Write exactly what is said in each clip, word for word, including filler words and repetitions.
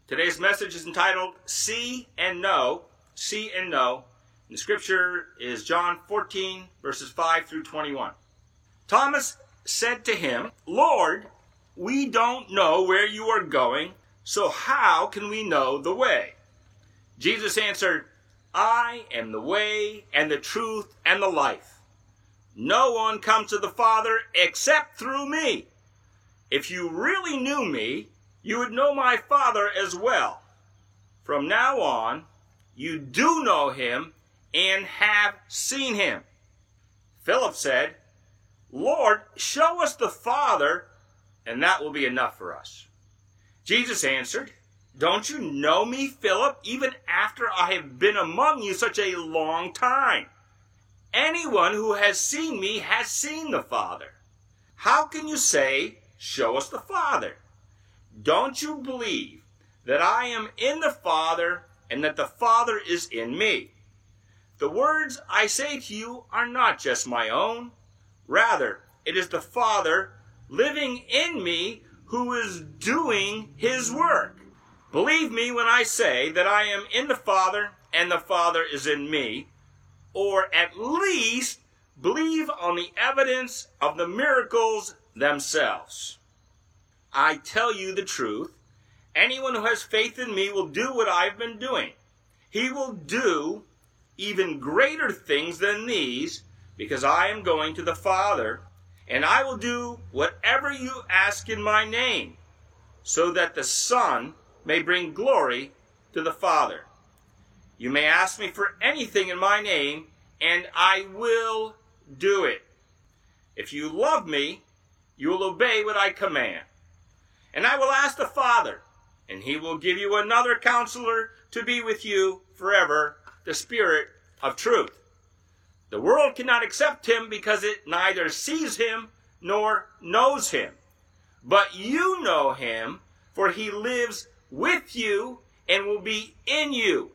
Today's message is entitled See and Know. See and Know. And the scripture is John fourteen, verses five through twenty-one. Thomas said to him, Lord, we don't know where you are going, so how can we know the way? Jesus answered, I am the way and the truth and the life. No one comes to the Father except through me. If you really knew me, you would know my Father as well. From now on, you do know him and have seen him. Philip said, Lord, show us the Father, and that will be enough for us. Jesus answered, Don't you know me, Philip, even after I have been among you such a long time? Anyone who has seen me has seen the Father. How can you say, Show us the Father? Don't you believe that I am in the Father and that the Father is in me? The words I say to you are not just my own. Rather, it is the Father living in me who is doing his work. Believe me when I say that I am in the Father and the Father is in me, or at least believe on the evidence of the miracles themselves. I tell you the truth, anyone who has faith in me will do what I've been doing. He will do even greater things than these, because I am going to the Father, and I will do whatever you ask in my name, so that the Son may bring glory to the Father. You may ask me for anything in my name, and I will do it. If you love me, you will obey what I command. And I will ask the Father, and he will give you another counselor to be with you forever, the Spirit of truth. The world cannot accept him because it neither sees him nor knows him. But you know him, for he lives with you and will be in you.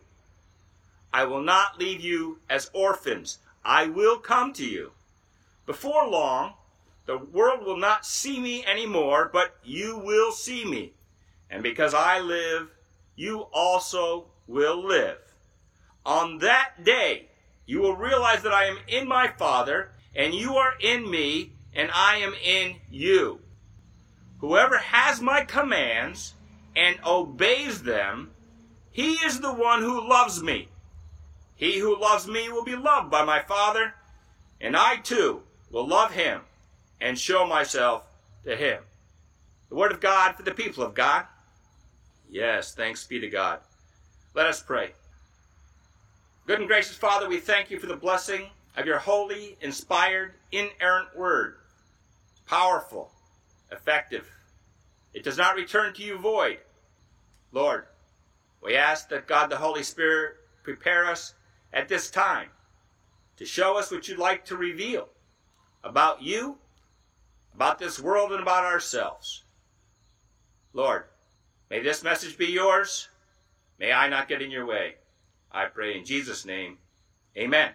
I will not leave you as orphans. I will come to you. Before long, the world will not see me anymore, but you will see me. And because I live, you also will live. On that day, you will realize that I am in my Father, and you are in me, and I am in you. Whoever has my commands and obeys them, he is the one who loves me. He who loves me will be loved by my Father, and I too will love him and show myself to him. The word of God for the people of God. Yes, thanks be to God. Let us pray. Good and gracious Father, we thank you for the blessing of your holy, inspired, inerrant word. Powerful, effective. It does not return to you void. Lord, we ask that God the Holy Spirit prepare us at this time to show us what you'd like to reveal about you, about this world, and about ourselves. Lord, may this message be yours. May I not get in your way. I pray in Jesus' name. Amen.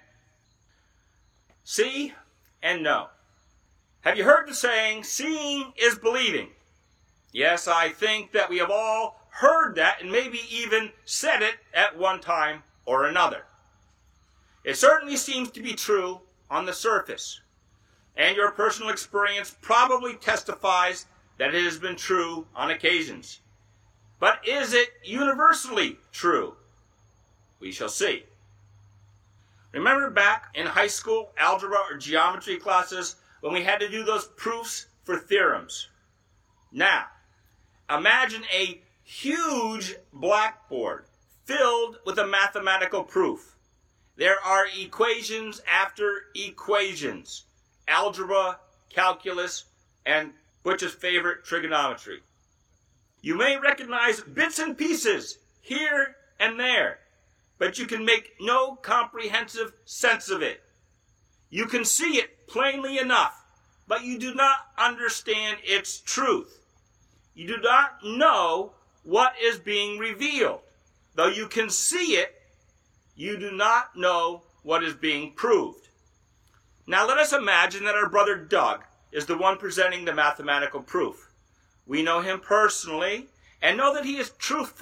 See and know. Have you heard the saying, seeing is believing? Yes, I think that we have all heard that and maybe even said it at one time or another. It certainly seems to be true on the surface, and your personal experience probably testifies that it has been true on occasions. But is it universally true? We shall see. Remember back in high school algebra or geometry classes when we had to do those proofs for theorems? Now, imagine a huge blackboard filled with a mathematical proof. There are equations after equations. Algebra, calculus, and Butch's favorite, trigonometry. You may recognize bits and pieces here and there, but you can make no comprehensive sense of it. You can see it plainly enough, but you do not understand its truth. You do not know what is being revealed. Though you can see it, you do not know what is being proved. Now let us imagine that our brother Doug is the one presenting the mathematical proof. We know him personally and know that he is truthful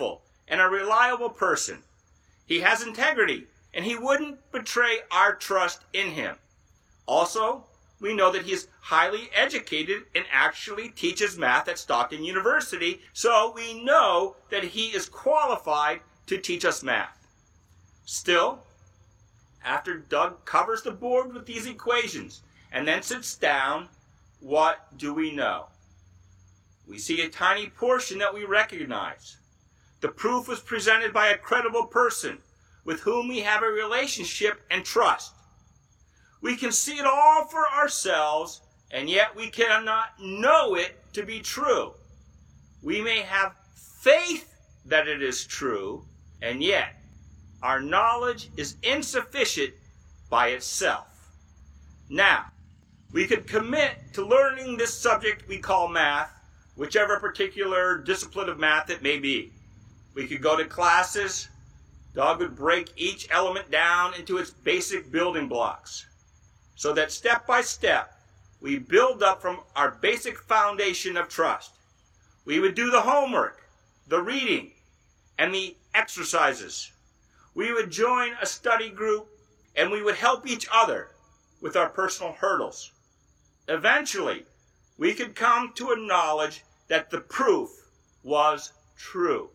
and a reliable person. He has integrity, and he wouldn't betray our trust in him. Also, we know that he is highly educated and actually teaches math at Stockton University, so we know that he is qualified to teach us math. Still, after Doug covers the board with these equations and then sits down, what do we know? We see a tiny portion that we recognize. The proof was presented by a credible person with whom we have a relationship and trust. We can see it all for ourselves, and yet we cannot know it to be true. We may have faith that it is true, and yet our knowledge is insufficient by itself. Now, we could commit to learning this subject we call math, whichever particular discipline of math it may be. We could go to classes. Doug would break each element down into its basic building blocks, so that step by step, we build up from our basic foundation of trust. We would do the homework, the reading, and the exercises. We would join a study group, and we would help each other with our personal hurdles. Eventually, we could come to a knowledge that the proof was true.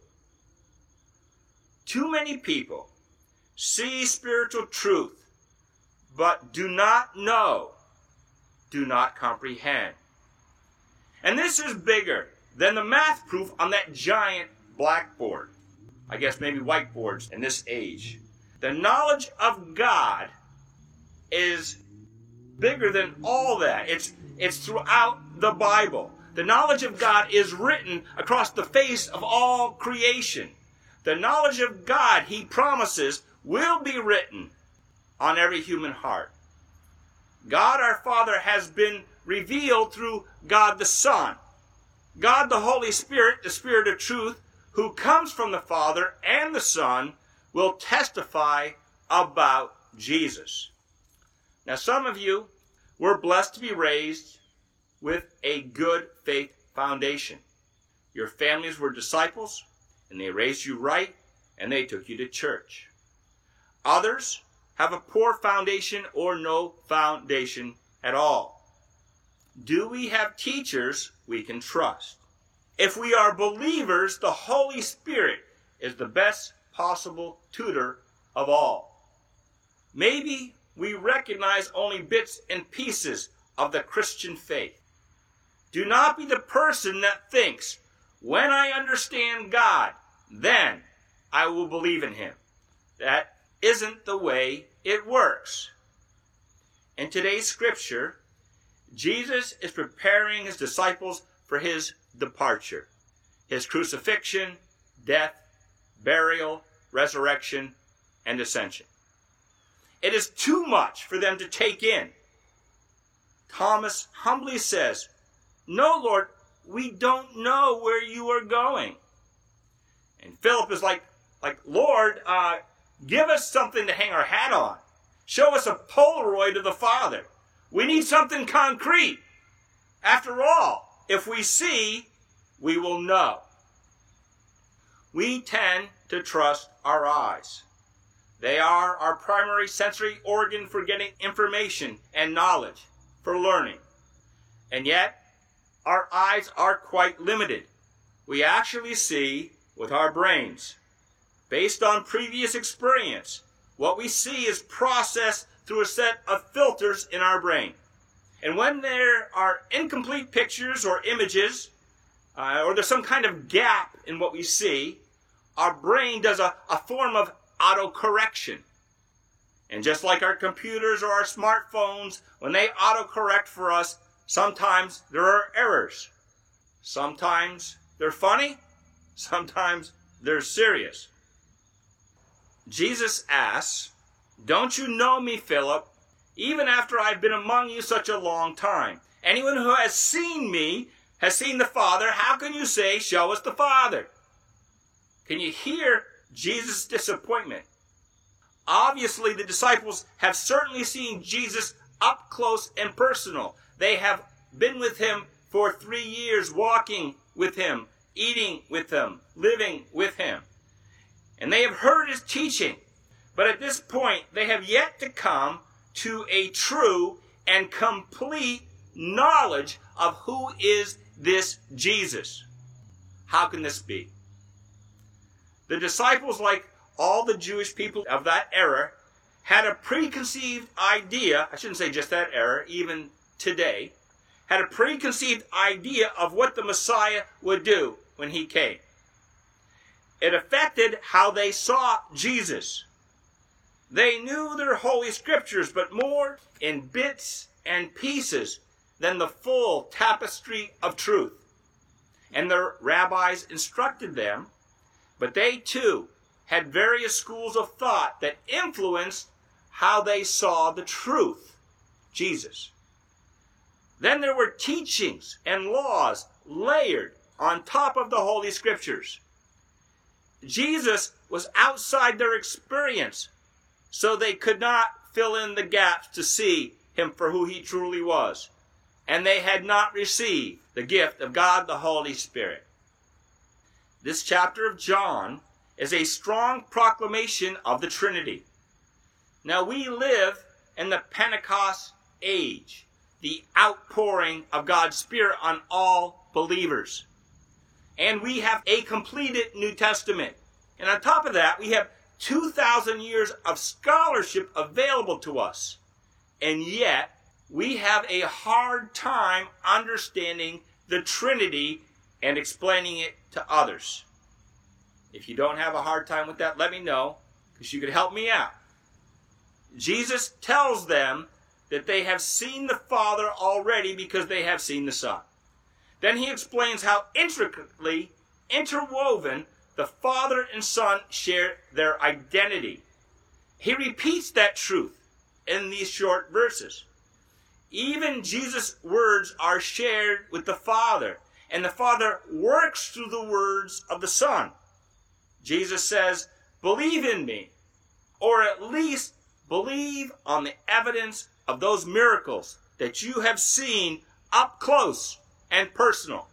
Too many people see spiritual truth but do not know, do not comprehend. And this is bigger than the math proof on that giant blackboard. I guess maybe whiteboards in this age. The knowledge of God is bigger than all that. It's, it's throughout the Bible. The knowledge of God is written across the face of all creation. The knowledge of God, he promises, will be written on every human heart. God our Father has been revealed through God the Son. God the Holy Spirit, the Spirit of truth, who comes from the Father and the Son, will testify about Jesus. Now, some of you were blessed to be raised with a good faith foundation. Your families were disciples, and they raised you right, and they took you to church. Others have a poor foundation or no foundation at all. Do we have teachers we can trust? If we are believers, the Holy Spirit is the best possible tutor of all. Maybe we recognize only bits and pieces of the Christian faith. Do not be the person that thinks, when I understand God, then I will believe in him. That isn't the way it works. In today's scripture, Jesus is preparing his disciples for his departure, his crucifixion, death, burial, resurrection, and ascension. It is too much for them to take in. Thomas humbly says, "No, Lord, we don't know where you are going." And Philip is like, like Lord, uh, give us something to hang our hat on. Show us a Polaroid of the Father. We need something concrete. After all, if we see, we will know. We tend to trust our eyes. They are our primary sensory organ for getting information and knowledge, for learning. And yet, our eyes are quite limited. We actually see with our brains. Based on previous experience, what we see is processed through a set of filters in our brain. And when there are incomplete pictures or images, uh, or there's some kind of gap in what we see, our brain does a, a form of autocorrection. And just like our computers or our smartphones, when they autocorrect for us, sometimes there are errors. Sometimes they're funny, sometimes they're serious. Jesus asks, "Don't you know me, Philip, even after I've been among you such a long time? Anyone who has seen me has seen the Father. How can you say, 'Show us the Father'?" Can you hear Jesus' disappointment? Obviously, the disciples have certainly seen Jesus up close and personal. They have been with him for three years, walking with him, eating with him, living with him. and they have heard his teaching. But at this point, they have yet to come to a true and complete knowledge of who is this Jesus. How can this be? The disciples, like all the Jewish people of that era, had a preconceived idea, I shouldn't say just that era, even today, had a preconceived idea of what the Messiah would do when he came. It affected how they saw Jesus. They knew their holy scriptures, but more in bits and pieces than the full tapestry of truth. And their rabbis instructed them, but they too had various schools of thought that influenced how they saw the truth, Jesus. Then there were teachings and laws layered on top of the Holy Scriptures. Jesus was outside their experience, so they could not fill in the gaps to see him for who he truly was. And they had not received the gift of God the Holy Spirit. This chapter of John is a strong proclamation of the Trinity. Now we live in the Pentecost age, the outpouring of God's Spirit on all believers. And we have a completed New Testament. And on top of that, we have two thousand years of scholarship available to us. And yet, we have a hard time understanding the Trinity and explaining it to others. If you don't have a hard time with that, let me know, because you could help me out. Jesus tells them that they have seen the Father already because they have seen the Son. Then he explains how intricately interwoven the Father and Son share their identity. He repeats that truth in these short verses. Even Jesus' words are shared with the Father, and the Father works through the words of the Son. Jesus says, "Believe in me," or at least believe on the evidence of those miracles that you have seen up close and personal.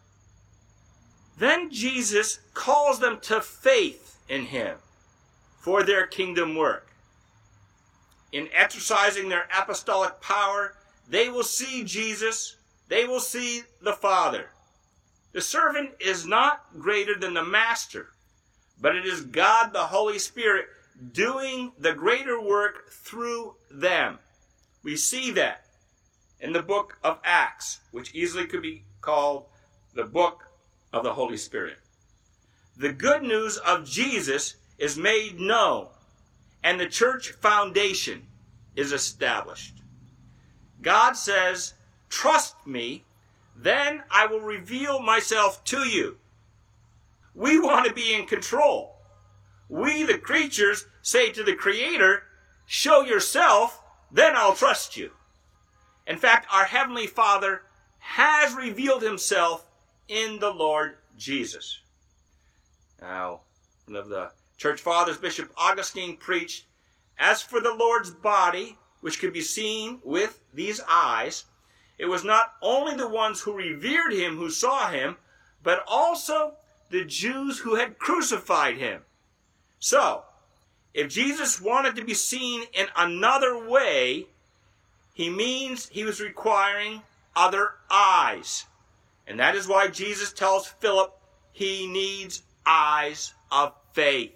Then Jesus calls them to faith in him for their kingdom work. In exercising their apostolic power, they will see Jesus, they will see the Father. The servant is not greater than the master, but it is God the Holy Spirit doing the greater work through them. We see that in the book of Acts, which easily could be called the book of the Holy Spirit. The good news of Jesus is made known, and the church foundation is established. God says, "Trust me, then I will reveal myself to you." We want to be in control. We, the creatures, say to the Creator, "Show yourself, then I'll trust you." In fact, our Heavenly Father has revealed himself in the Lord Jesus. Now, one of the church fathers, Bishop Augustine, preached, "As for the Lord's body, which could be seen with these eyes, it was not only the ones who revered him who saw him, but also the Jews who had crucified him." So, if Jesus wanted to be seen in another way, he means he was requiring other eyes. And that is why Jesus tells Philip he needs eyes of faith.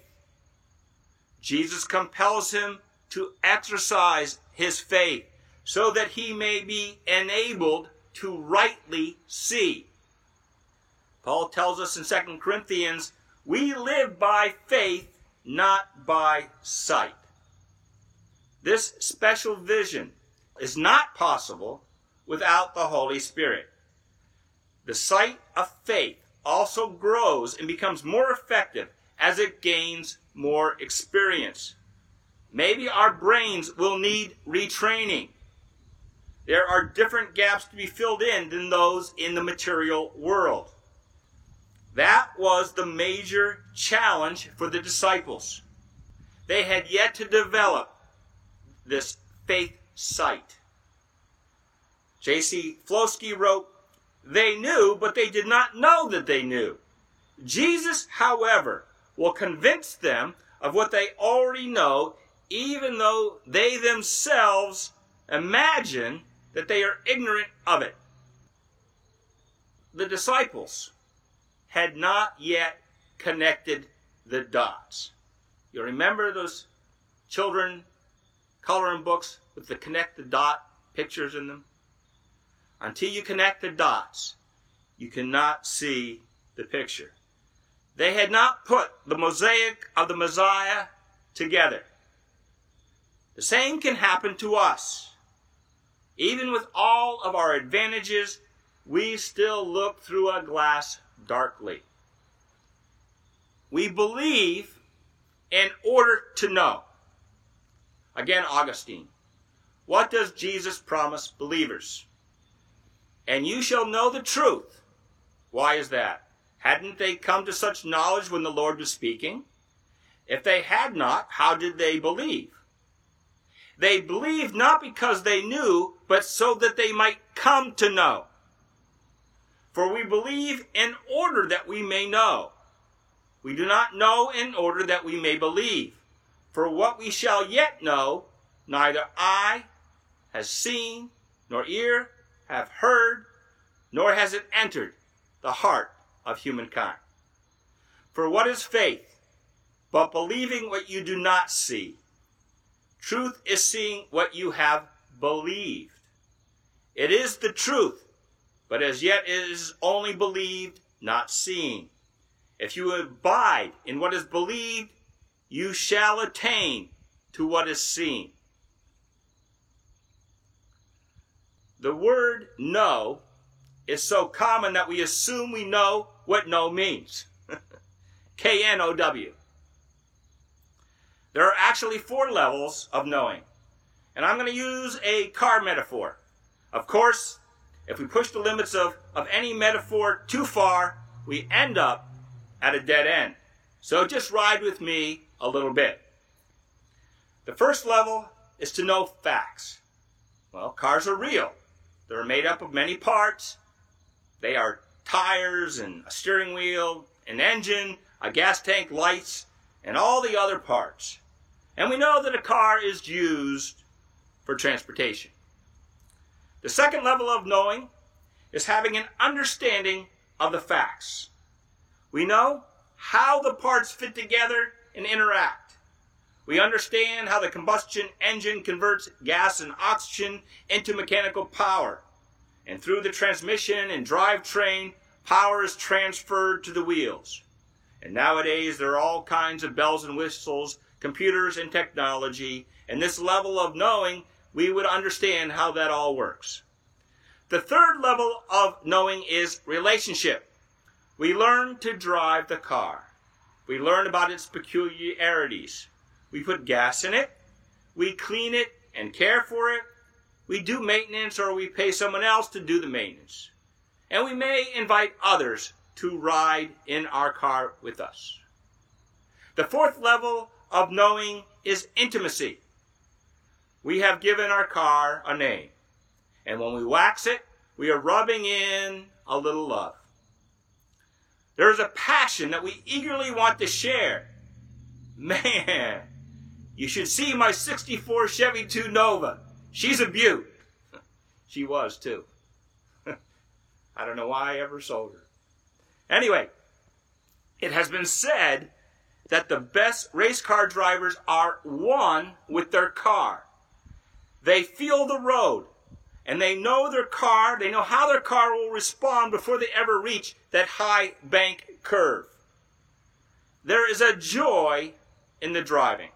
Jesus compels him to exercise his faith so that he may be enabled to rightly see. Paul tells us in Second Corinthians, we live by faith, not by sight. This special vision is not possible without the Holy Spirit. The sight of faith also grows and becomes more effective as it gains more experience. Maybe our brains will need retraining. There are different gaps to be filled in than those in the material world. That was the major challenge for the disciples. They had yet to develop this faith sight. J C Flosky wrote, "They knew, but they did not know that they knew. Jesus, however, will convince them of what they already know, even though they themselves imagine that they are ignorant of it. The disciples had not yet connected the dots. You remember those children coloring books with the connect the dot pictures in them? Until you connect the dots, you cannot see the picture. They had not put the mosaic of the Messiah together. The same can happen to us. Even with all of our advantages, we still look through a glass darkly. We believe in order to know. Again, Augustine. What does Jesus promise believers? And you shall know the truth. Why is that? Hadn't they come to such knowledge when the Lord was speaking? If they had not, how did they believe? They believed not because they knew, but so that they might come to know. For we believe in order that we may know. We do not know in order that we may believe. For what we shall yet know, neither eye has seen, nor ear have heard, nor has it entered the heart of humankind. For what is faith, but believing what you do not see? Truth is seeing what you have believed. It is the truth, but as yet it is only believed, not seen. If you abide in what is believed, you shall attain to what is seen. The word know is so common that we assume we know what know means. K N O W. There are actually four levels of knowing. And I'm going to use a car metaphor. Of course, if we push the limits of, of any metaphor too far, we end up at a dead end. So just ride with me a little bit. The first level is to know facts. Well, cars are real. They're made up of many parts. They are tires and a steering wheel, an engine, a gas tank, lights, and all the other parts. And we know that a car is used for transportation. The second level of knowing is having an understanding of the facts. We know how the parts fit together and interact. We understand how the combustion engine converts gas and oxygen into mechanical power. And through the transmission and drivetrain, power is transferred to the wheels. And nowadays there are all kinds of bells and whistles, computers and technology. And this level of knowing, we would understand how that all works. The third level of knowing is relationship. We learn to drive the car. We learn about its peculiarities. We put gas in it. We clean it and care for it. We do maintenance, or we pay someone else to do the maintenance. And we may invite others to ride in our car with us. The fourth level of knowing is intimacy. We have given our car a name. And when we wax it, we are rubbing in a little love. There is a passion that we eagerly want to share. Man, you should see my sixty-four Chevy two Nova. She's a beaut. She was too. I don't know why I ever sold her. Anyway, it has been said that the best race car drivers are one with their car. They feel the road, and they know their car, they know how their car will respond before they ever reach that high bank curve. There is a joy in the driving.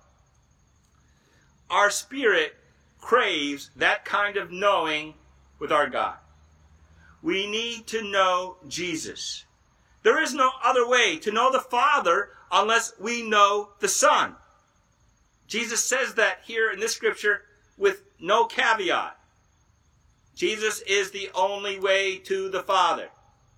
Our spirit craves that kind of knowing with our God. We need to know Jesus. There is no other way to know the Father unless we know the Son. Jesus says that here in this scripture with no caveat. Jesus is the only way to the Father.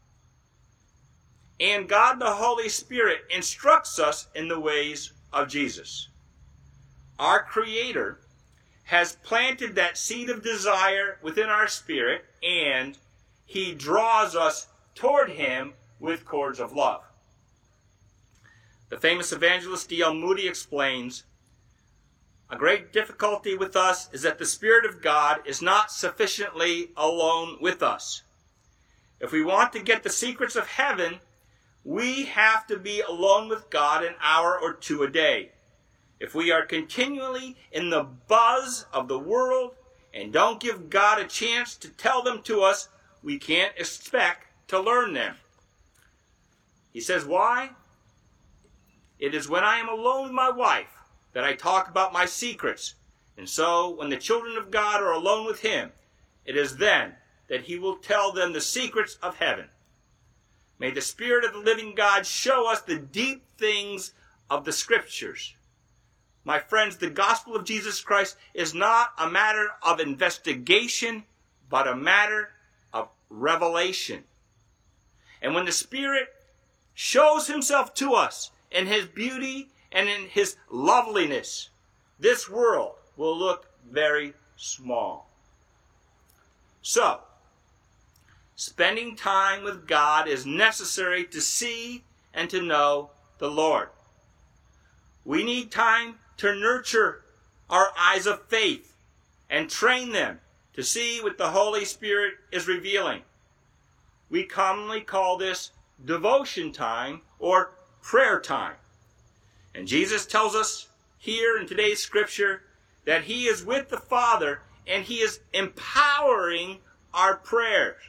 And God the Holy Spirit instructs us in the ways of Jesus. Our Creator has planted that seed of desire within our spirit, and He draws us toward Him with cords of love. The famous evangelist D L Moody explains, "A great difficulty with us is that the Spirit of God is not sufficiently alone with us. If we want to get the secrets of heaven, we have to be alone with God an hour or two a day. If we are continually in the buzz of the world and don't give God a chance to tell them to us, we can't expect to learn them." He says, why? "It is when I am alone with my wife that I talk about my secrets. And so when the children of God are alone with him, it is then that he will tell them the secrets of heaven. May the Spirit of the living God show us the deep things of the Scriptures." My friends, the gospel of Jesus Christ is not a matter of investigation, but a matter of revelation. And when the Spirit shows himself to us in his beauty and in his loveliness, this world will look very small. So, spending time with God is necessary to see and to know the Lord. We need time to nurture our eyes of faith and train them to see what the Holy Spirit is revealing. We commonly call this devotion time or prayer time. And Jesus tells us here in today's scripture that he is with the Father and he is empowering our prayers.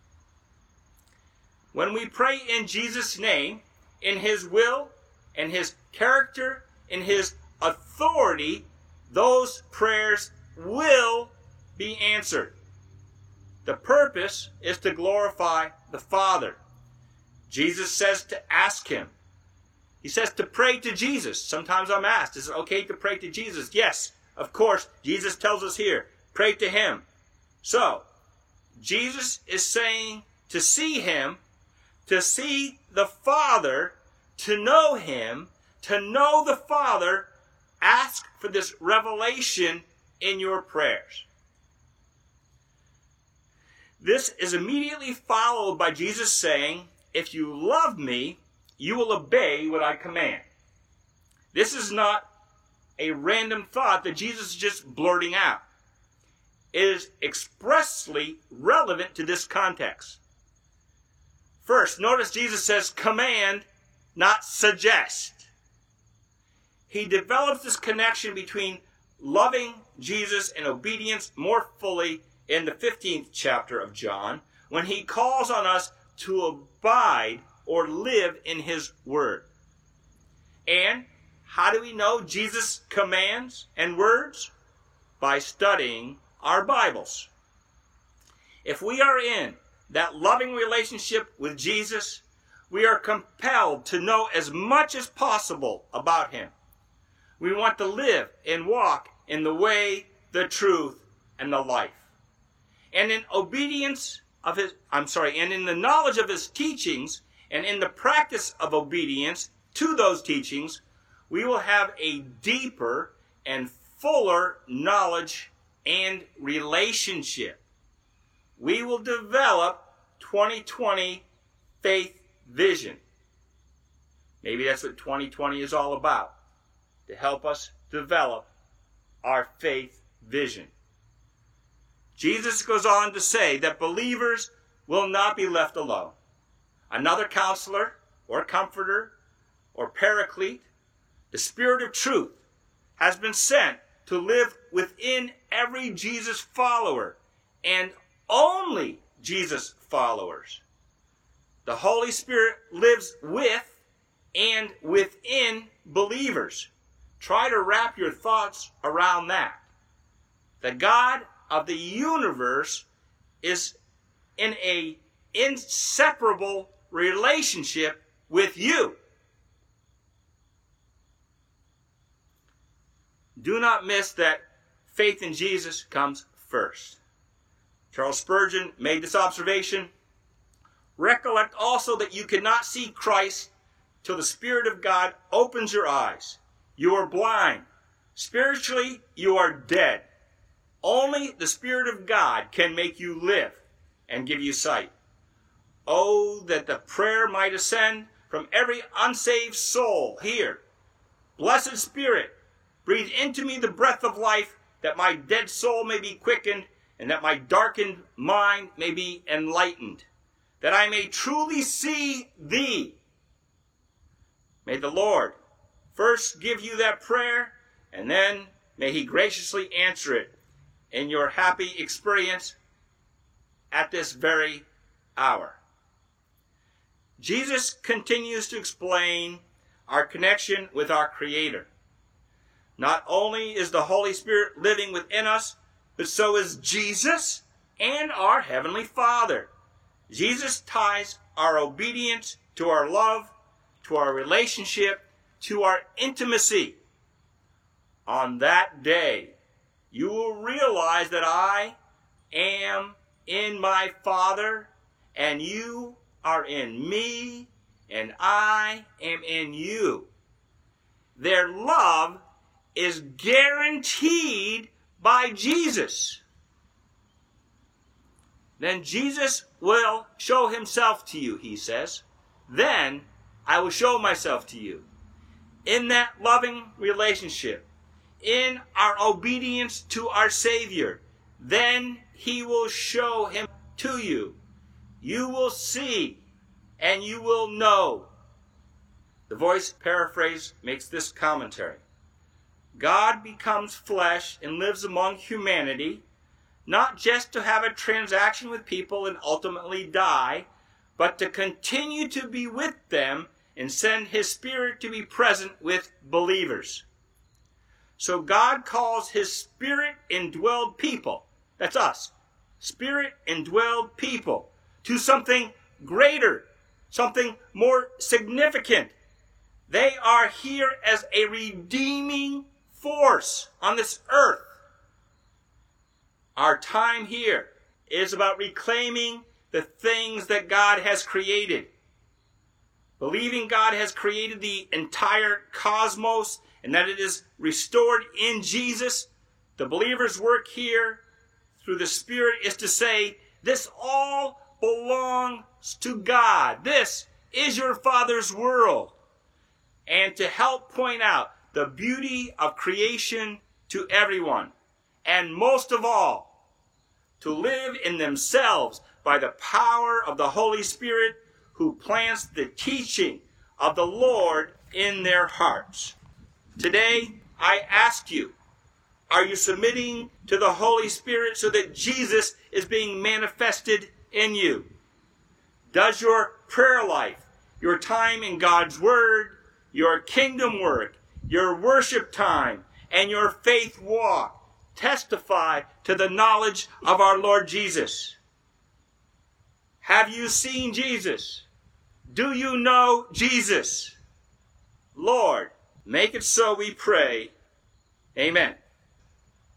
When we pray in Jesus' name, in his will, in his character, in his authority, those prayers will be answered. The purpose is to glorify the Father. Jesus says to ask him. He says to pray to Jesus. Sometimes I'm asked, is it okay to pray to Jesus? Yes, of course. Jesus tells us here, pray to him. So, Jesus is saying to see him, to see the Father, to know him, to know the Father. Ask for this revelation in your prayers. This is immediately followed by Jesus saying, "If you love me, you will obey what I command." This is not a random thought that Jesus is just blurting out. It is expressly relevant to this context. First, notice Jesus says command, not suggest. He develops this connection between loving Jesus and obedience more fully in the fifteenth chapter of John, when he calls on us to abide or live in his word. And how do we know Jesus' commands and words? By studying our Bibles. If we are in that loving relationship with Jesus, we are compelled to know as much as possible about him. We want to live and walk in the way, the truth, and the life. And in obedience of his, I'm sorry, and in the knowledge of his teachings, and in the practice of obedience to those teachings, we will have a deeper and fuller knowledge and relationship. We will develop twenty twenty faith vision. Maybe that's what twenty twenty is all about, to help us develop our faith vision. Jesus goes on to say that believers will not be left alone. Another counselor or comforter or paraclete, the Spirit of truth, has been sent to live within every Jesus follower and only Jesus followers. The Holy Spirit lives with and within believers. Try to wrap your thoughts around that. The God of the universe is in an inseparable relationship with you. Do not miss that faith in Jesus comes first. Charles Spurgeon made this observation. Recollect also that you cannot see Christ till the Spirit of God opens your eyes. You are blind. Spiritually, you are dead. Only the Spirit of God can make you live and give you sight. Oh, that the prayer might ascend from every unsaved soul here. Blessed Spirit, breathe into me the breath of life, that my dead soul may be quickened, and that my darkened mind may be enlightened, that I may truly see thee. May the Lord first give you that prayer, and then may he graciously answer it in your happy experience at this very hour. Jesus continues to explain our connection with our Creator. Not only is the Holy Spirit living within us, but so is Jesus and our Heavenly Father. Jesus ties our obedience to our love, to our relationship, to our intimacy. On that day, you will realize that I am in my Father, and you are in me, and I am in you. Their love is guaranteed by Jesus. Then Jesus will show himself to you, he says. Then I will show myself to you. In that loving relationship, in our obedience to our Savior, then he will show him to you. You will see and you will know. The Voice paraphrase makes this commentary. God becomes flesh and lives among humanity, not just to have a transaction with people and ultimately die, but to continue to be with them and send his Spirit to be present with believers. So God calls his Spirit-indwelled people, that's us, Spirit-indwelled people, to something greater, something more significant. They are here as a redeeming force on this earth. Our time here is about reclaiming the things that God has created. Believing God has created the entire cosmos and that it is restored in Jesus. The believer's work here through the Spirit is to say, this all belongs to God. This is your Father's world. And to help point out the beauty of creation to everyone. And most of all, to live in themselves by the power of the Holy Spirit who plants the teaching of the Lord in their hearts. Today, I ask you, are you submitting to the Holy Spirit so that Jesus is being manifested in you? Does your prayer life, your time in God's Word, your kingdom work, your worship time, and your faith walk testify to the knowledge of our Lord Jesus? Have you seen Jesus? Do you know Jesus? Lord, make it so, we pray. Amen.